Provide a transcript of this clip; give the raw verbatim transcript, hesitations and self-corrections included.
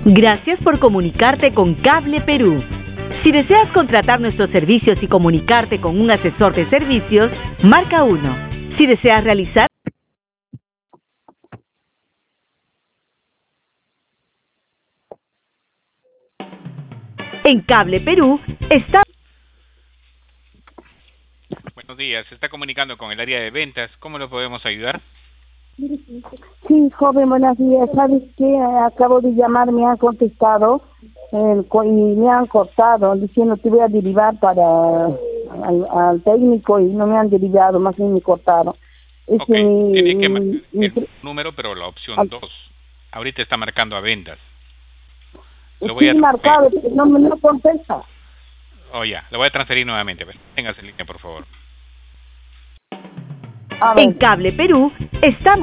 Gracias por comunicarte con Cable Perú. Si deseas contratar nuestros servicios y comunicarte con un asesor de servicios, marca uno. Si deseas realizar en Cable Perú, está... Buenos días, se está comunicando con el área de ventas. ¿Cómo lo podemos ayudar? Sí, joven, buenos días. ¿Sabes qué? Acabo de llamar, me han contestado el, co- y me han cortado diciendo que voy a derivar para al, al técnico y no me han derivado, más bien me cortaron. Es Ok, que mi, tiene que mi, marcar mi- el número, pero la opción al- dos. Ahorita está marcando a ventas. Lo voy sí, a marcado, transferir. pero no me no contesta. Oh, ya, lo voy a transferir nuevamente. Téngase en línea, por favor. A En ver. Cable Perú, estamos...